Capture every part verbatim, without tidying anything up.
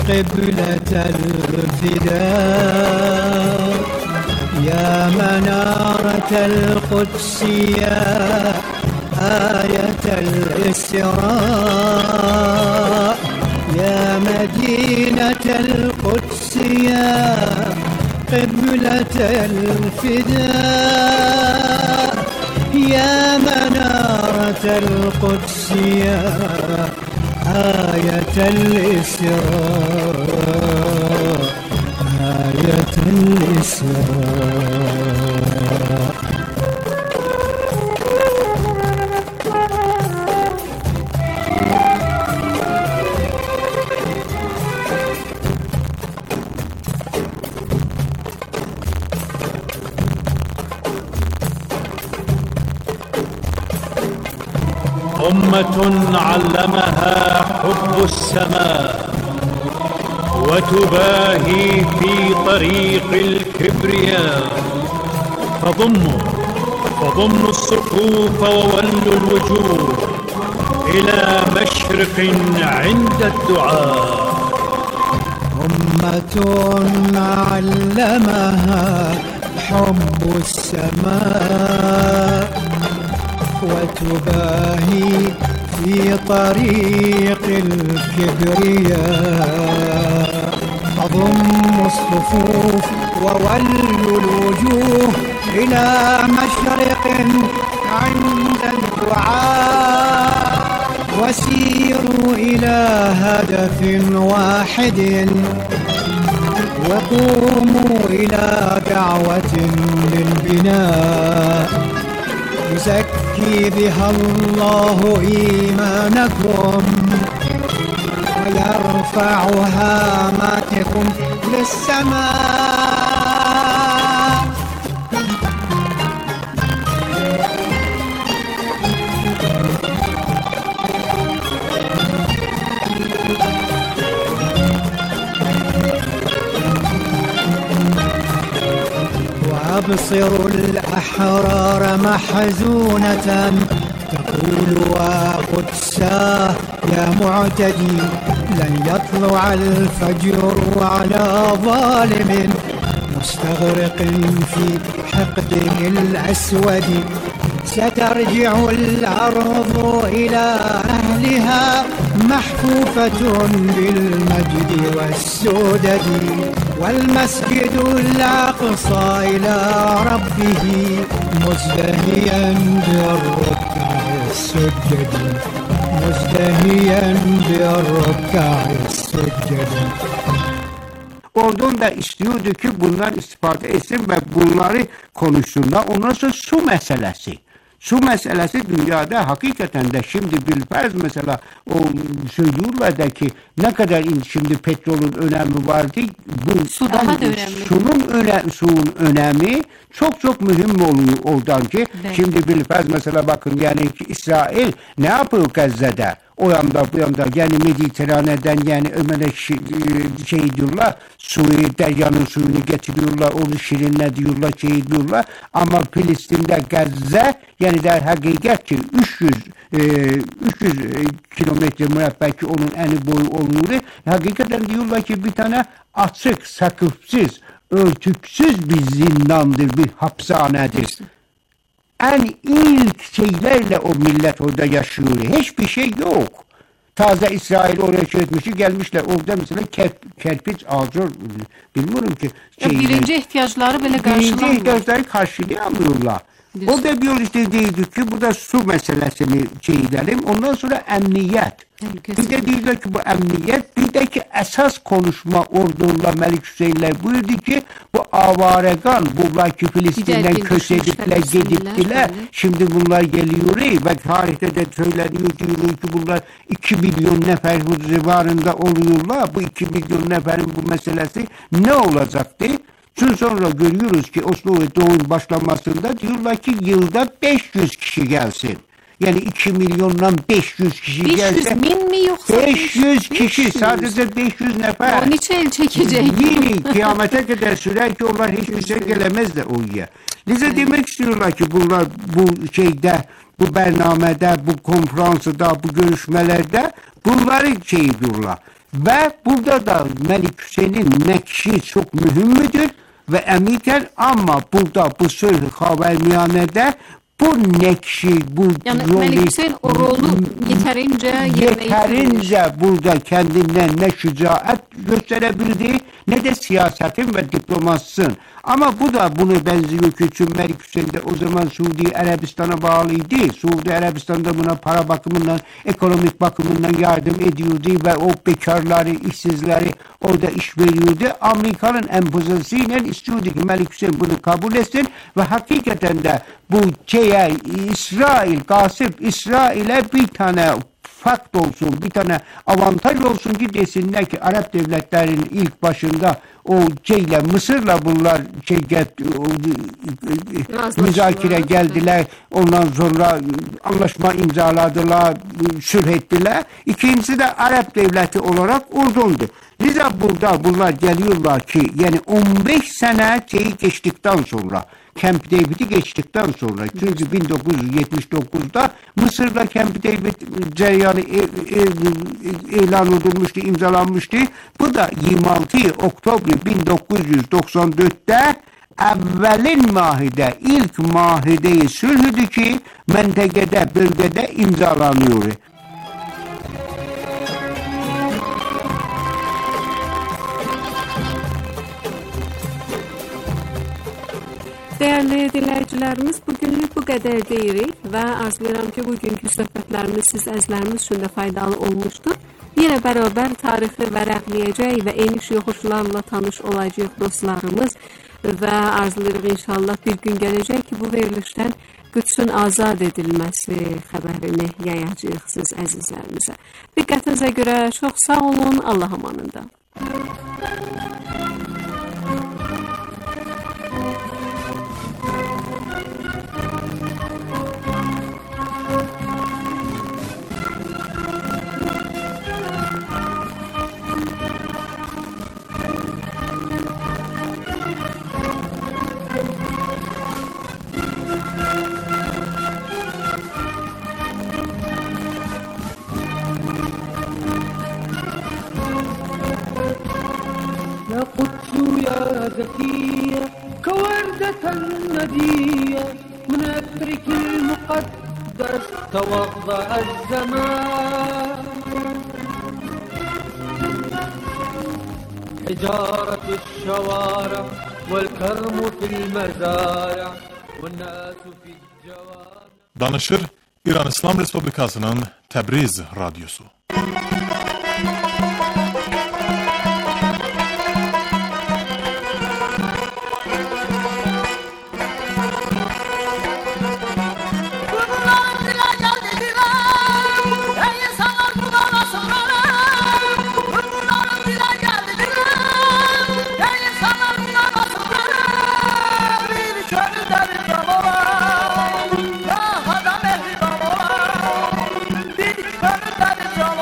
قبلة الفداء يا منارة القدس يا آية الإسراء يا مدينة القدس يا قبلة الفداء يا منارة القدس يا آية الإسراء آية الإسراء. أمة علمها حب السماء وتباهي في طريق الكبرياء، فضموا فضموا الصفوف وولوا الوجوه إلى مشرق عند الدعاء. أمة علمها حب السماء وتباهي في طريق الكبرياء، فضموا الصفوف وولوا الوجوه إلى مشرق عند الدعاء، وسيروا إلى هدف واحد وقوموا إلى دعوة للبناء يزكي بها الله إيمانكم ويرفع هاماتكم للسماء. وأبصروا الأحرار محزونة تقول وقدساه يا معتدي لن يطلع الفجر على ظالم مستغرق في حقده الأسود، سترجع الأرض إلى أهلها محفوفة بالمجد والسدد، والمسجد الأقصى إلى ربه مزدهيا بالركع السجد مزدهيا بالركع السجد. Oradan da istiyordu ki bunlar istifade etsin ve bunları konuşsunlar. Ondan sonra su meselesi. Su meselesi dünyada hakikaten de şimdi bilmez mesela o söylüyorlar da ki ne kadar şimdi petrolün önemi vardı. Bu su daha da önemli. Sunun öne, suyun önemi çok çok mühim oluyor oradan ki. Evet. Şimdi bilmez mesela bakın yani İsrail ne yapıyor Gazze'de? O yanda bu yanda yani Mediterrane'den yani Ömer'e şey, şey diyorlar, suyu deryanın suyunu getiriyorlar, onu şirinle diyorlar, şey diyorlar. Ama Filistin'de Gazze yani der hakikat ki üç yüz kilometre mürebbeki onun eni boyu oluyor. Hakikaten diyorlar ki bir tane açık, sakıfsız, örtüksüz bir zindandır, bir hapishanedir. En ilk şeylerle o millet orada yaşıyor. Hiçbir şey yok. Taze İsrail oraya çökmüşü gelmişler. Orada mesela kerp, kerpiç ağacı bilmiyorum ki. Ya birinci ihtiyaçları böyle karşılamıyor. Birinci ihtiyaçları karşılayamıyorlar. O da bir işte değildi ki burada su meselesini şey edelim. Ondan sonra emniyet. Bir de diyorlar ki bu emniyet, bir de ki esas konuşma orduyla Melik Hüseyinler buyurdu ki bu avaregan, bunlar ki Filistin'den köşedikler, gediktiler. Şimdi bunlar geliyor ve tarihte de söyleniyor diyor ki bunlar iki milyon nefer bu civarında oluyorlar. Bu iki milyon neferin bu meselesi ne olacaktı? Çünkü sonra görüyoruz ki Oslo ve Doğu'nun başlamasında diyorlar ki yılda beş yüz kişi gelsin. Yani iki milyondan beş yüz kişi gelse. beş yüz bin mi yoksa? beş yüz kişi beş yüz. Sadece beş yüz nefer. Onun için el çekecek. Yeni kıyamete kadar sürer ki onlar hiçbir şey gelemezler oraya. Lize demek istiyorlar ki bunlar bu şeyde, bu bernamede, bu konferansda, bu görüşmelerde bunları şey diyorlar. ve burada da Melik Hüseyin'in nekşi çok mühimmidir ve emidir ama burada bu Sulh-i Havermiyane'de bu nekşi, bu Yani rolü, Melik Hüseyin o rolü yeterince yerine yeterince burada kendinden ne şücaat gösterebildi ne de siyasetin ve diplomasının. Ama bu da bunu benziyor ki çünkü Melik Hüseyin de o zaman Suudi Arabistan'a bağlıydı. Suudi Arabistan'da buna para bakımından, ekonomik bakımından yardım ediyordu ve o bekarları, işsizleri orada iş veriyordu. Amerika'nın empozasyonuyla istiyordu ki Melik Hüseyin bunu kabul etsin ve hakikaten de bu şeye İsrail, Gasip İsrail'e bir tane fakt olsun, bir tane avantaj olsun ki desinler ki Arap devletlerinin ilk başında o şeyle Mısır'la bunlar şey get, müzakere geldiler. Ondan sonra anlaşma imzaladılar, sülh ettiler. İkincisi de Arap devleti olarak Ürdün'dü. Liza burada bunlar geliyorlar ki yani on beş sene şeyi geçtikten sonra Camp David'i geçtikten sonra çünkü bin dokuz yüz yetmiş dokuzda Mısır'da Camp David cereyanı e, e, ilan edilmişti, imzalanmıştı. Bu da yirmi altı Oktober bin dokuz yüz doksan dörtte evvelin mahide, ilk mahide-i sülhüdü ki mentekede, bölgede imzalanıyor. Değerli dinleyicilerimiz, bugünlük bu kadar deyirik ve arzulayıram ki bugünkü söhbətlərimiz siz əzlərimiz üçün də faydalı olmuşdur. Yine beraber tarixi vərəqləyəcək və eniş yoxuşlarla tanış olacaq dostlarımız və arzulayırıq inşallah bir gün gələcək ki bu verilişdən Qüdsün azad edilməsi xəbərini yayacaq siz əzizlərimizə. Diqqətinizə görə çox sağ olun, Allah amanında. يا قدس يا زكية كوردة ندية من أترك المقدس توضأ الزمان حجارة الشوارع والكرم في المزارع والناس في الجوامع. Danışır İran İslam Respublikası'nın Təbriz Radyosu. Bir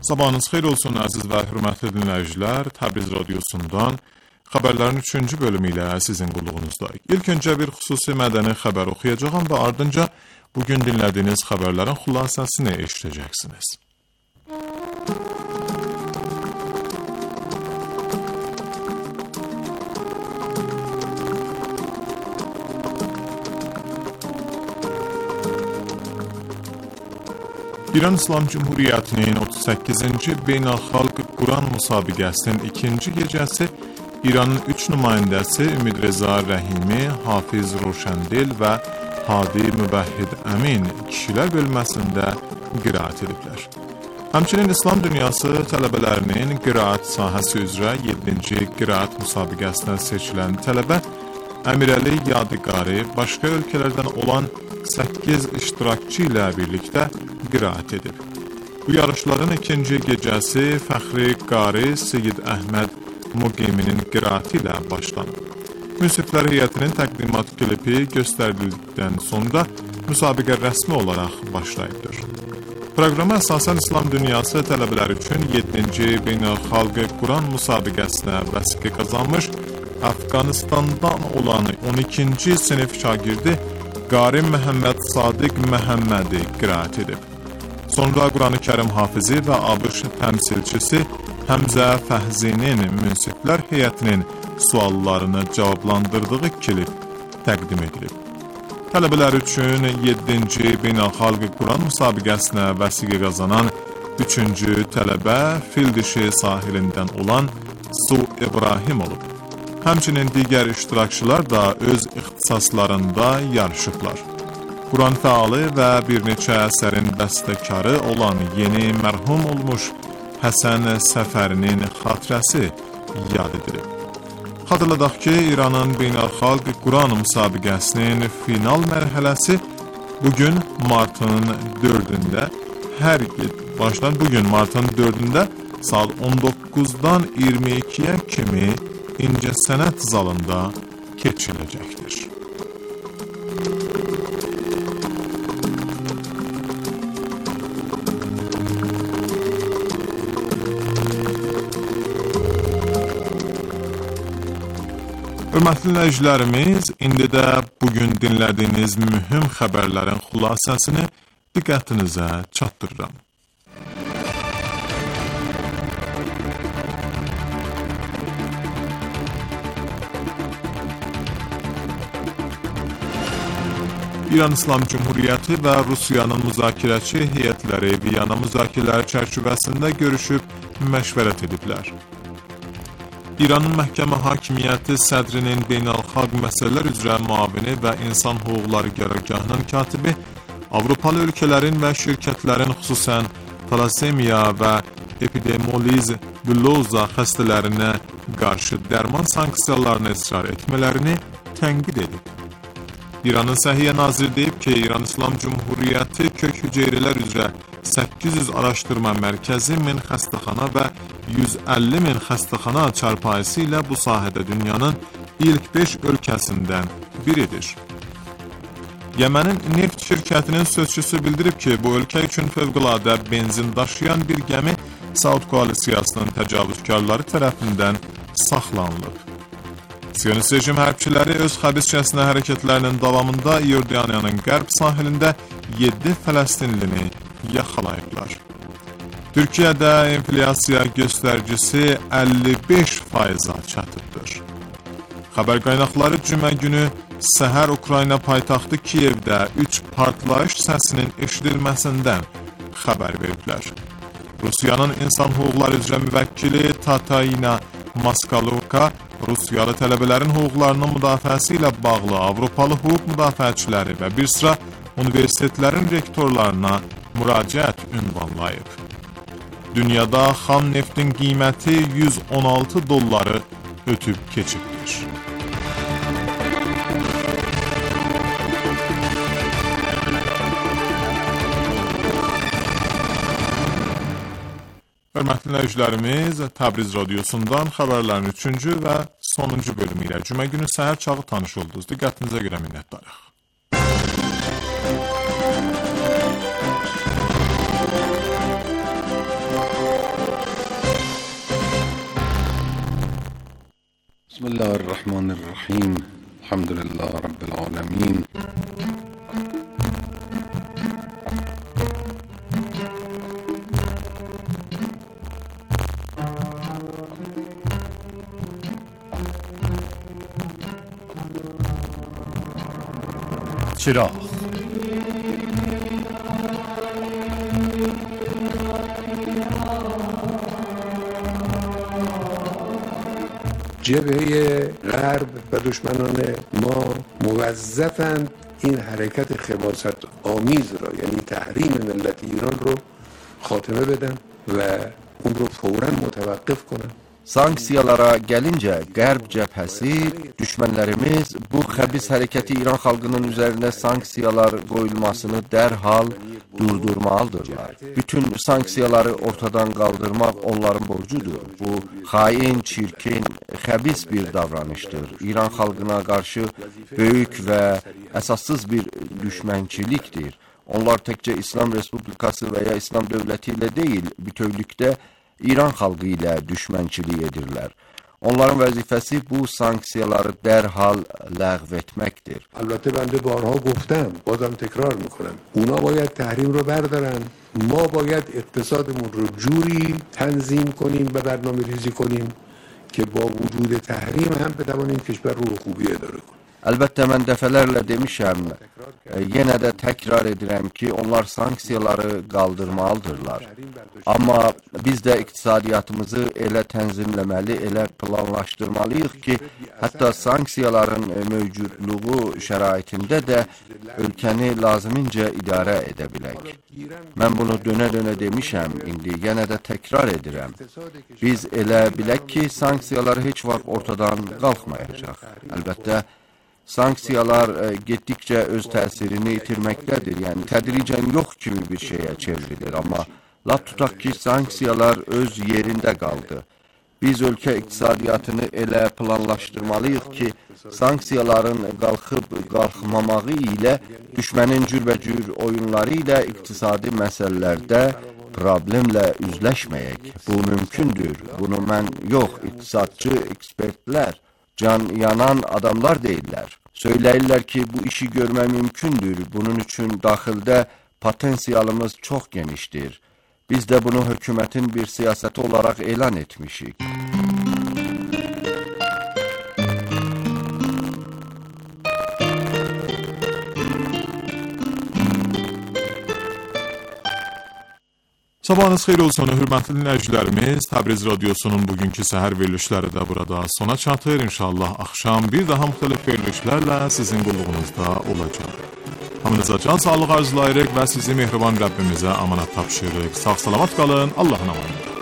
Sabahınız xeyir olsun əziz və hörmətli dinləyicilər. Təbriz radiosundan xəbərlərin üçüncü bölümü ilə sizin qulluğunuzdayıq. İlk öncə bir xüsusi mədəni xəbər oxuyacağam və ardınca bugün dinlədiyiniz xəbərlərin xülasəsini eşidəcəksiniz. İran İslam Cumhuriyyətinin otuz səkkizinci Beynəlxalq Quran müsabiqəsinin ikinci gecəsi İranın üç nümayəndəsi Ümid Reza Rəhimi, Hafiz Roşandil və Hadi Müvəhhid Əmin kişilər bölməsində qiraət ediblər. Həmçinin İslam dünyası tələbələrinin qiraət sahəsi üzrə yeddinci qiraət müsabiqəsinə seçilən tələbə Əmirəli Yadiqari başqa ölkələrdən olan səkkiz iştirakçı ilə birlikdə qiraət edib. Bu yarışların ikinci gecəsi Fəxri Qari Seyid Əhməd Muqiminin qiraəti ilə başlanıb. Münsiflər heyətinin təqdimat klipi göstərildikdən sonra müsabiqə rəsmi olaraq başlayıbdır. Proqrama əsasən İslam dünyası tələbələri üçün yeddinci Beynəlxalq Quran müsabiqəsinə vəsiqə qazanmış Əfqanistandan olan on ikinci sinif şagirdi Qari Məhəmməd Sadiq Məhəmmədi qiraət edib. Sonra Quran-ı Kərim hafizi və ABŞ təmsilçisi Həmzə Fəhzinin münsiflər heyətinin suallarını cavablandırdığı klip təqdim edilib. Tələbələr üçün yeddinci Beynəlxalq Quran müsabiqəsinə vəsiqə qazanan üçüncü tələbə Fildişi sahilindən olan Su İbrahim olub. Həmçinin digər iştirakçılar da öz ixtisaslarında yarışıblar. Quran fəalı və bir neçə əsərin bəstəkarı olan yeni mərhum olmuş Həsən Səfərinin xatirəsi yad edilib. Xatırladaq ki, İranın Beynəlxalq Quran müsabiqəsinin final mərhələsi bugün martın dördündə hər başdan bugün martın dördündə saat on doqquzdan iyirmi ikiyə kimi İncəsənət zalında keçiriləcəkdir. Hörmətli dinləyicilərimiz, indi də bugün dinlədiyiniz mühüm xəbərlərin xülasəsini diqqətinizə çatdırıram. İran İslam Cumhuriyyəti və Rusiyanın müzakirəçi heyətləri Viyana müzakirələri çərçivəsində görüşüb məşvərət ediblər. İranın məhkəmə hakimiyyəti sədrinin beynəlxalq məsələlər üzrə müavini və insan hüquqları qərargahının katibi Avropalı ölkələrin və şirkətlərin xüsusən talasemiya və epidemoliz bulloza xəstələrinə qarşı dərman sanksiyalarına israr etmələrini tənqid edib. İranın Səhiyyə naziri deyib ki, İran İslam Cumhuriyyəti kök hüceyrələr üzrə səkkiz yüz araşdırma mərkəzi, min xəstəxana və yüz əlli min xəstəxana çarpayısı ilə bu sahədə dünyanın ilk beş ölkəsindən biridir. Yemenin neft şirkətinin sözçüsü bildirib ki, bu ölkə üçün fövqəladə benzin daşıyan bir gəmi Saud koalisiyasının təcavüzkarları tərəfindən saxlanılıb. Siyonist rejim hərbçiləri öz xəbiscəsinə hərəkətlərinin davamında İordaniyanın qərb sahilində yeddi Fələstinlini yaxalayıblar. Türkiyədə enflyasiya göstəricisi əlli beş faiza çatıbdır. Xəbər qaynaqları cümə günü səhər Ukrayna paytaxtı Kiyevdə üç partlayış səsinin eşidilməsindən xəbər veriblər. Rusiyanın insan hüquqları üzrə müvəkkili Tatayina Maskalovka Rusiyalı tələbələrin hüquqlarının müdafiəsi ilə bağlı Avropalı hüquq müdafiəçiləri və bir sıra universitetlərin rektorlarına müraciət ünvanlayıb. Dünyada xam neftin qiyməti yüz on altı dolları ötüb keçibdir. Hörmətli dinləyicilərimiz, Təbriz radiosundan xəbərlərin üçüncü və sonuncu bölümü ilə cümə günü səhər çağı tanış oldunuz. Diqqətinizə görə minnətdarıq. چراغ جبهه غرب و دشمنان ما موظفند این حرکت خباثت آمیز را، یعنی تحریم ملت ایران رو خاتمه بدن و اون رو فوراً متوقف کنن. Sanksiyalara gəlincə, Qərb cəbhəsi, düşmənlərimiz bu xəbis hərəkəti İran xalqının üzərinə sanksiyalar qoyulmasını dərhal durdurmalıdırlar. Bütün sanksiyaları ortadan qaldırmaq onların borcudur. Bu, xain, çirkin, xəbis bir davranışdır. İran xalqına qarşı böyük və əsassız bir düşmənçilikdir. Onlar təkcə İslam Respublikası və ya İslam dövləti ilə deyil, bütövlükdə İran xalqı ilə düşmənçilik edirlər. Onların vəzifəsi bu sanksiyaları dərhal ləğv etməkdir. البته بنده بارها گفتم، بازم تکرار میکنم، اونا باید تحریم رو بردارن، ما باید اقتصادمون رو جوری تنظیم کنیم و برنامه ریزی کنیم که با وجود تحریم هم بتوانیم کشور رو به خوبی اداره کنیم. Əlbəttə, mən dəfələrlə demişəm, yenə də təkrar edirəm ki, onlar sanksiyaları qaldırmalıdırlar. Amma biz də iqtisadiyyatımızı elə tənzimləməli, elə planlaşdırmalıyıq ki, hətta sanksiyaların mövcudluğu şəraitində də ölkəni lazımincə idarə edə bilək. Mən bunu dönə-dönə demişəm, indi yenə də təkrar edirəm. Biz elə bilək ki, sanksiyalar heç vaxt ortadan qalxmayacaq. Əlbəttə, sanksiyalar getdikcə öz təsirini itirməkdədir. Yəni, tədricən yox kimi bir şeyə çevrilir. Amma lap tutaq ki, sanksiyalar öz yerində qaldı. Biz ölkə iqtisadiyyatını elə planlaşdırmalıyıq ki, sanksiyaların qalxıb qalxmamağı ilə düşmənin cürbəcür oyunları ilə iqtisadi məsələlərdə problemlə üzləşməyək. Bu mümkündür. Bunu mən yox, iqtisadçı, ekspertlər, can yanan adamlar deyirlər. Söyləyirlər ki, bu işi görmək mümkündür. Bunun üçün daxildə potensialımız çox genişdir. Biz də bunu hökumətin bir siyasəti olaraq elan etmişik. Sabahınız xeyir olsun, hörmətli dinləyicilərimiz. Təbriz Radiosunun bugünkü səhər verilişləri də burada sona çatır. İnşallah axşam bir daha müxtəlif verilişlərlə sizin qulluğunuzda olacaq. Hamınıza can sağlıq arzulayırıq və sizi mehriban Rəbbimizə amanat tapşırırıq. Sağ salamat qalın, Allahın amanında.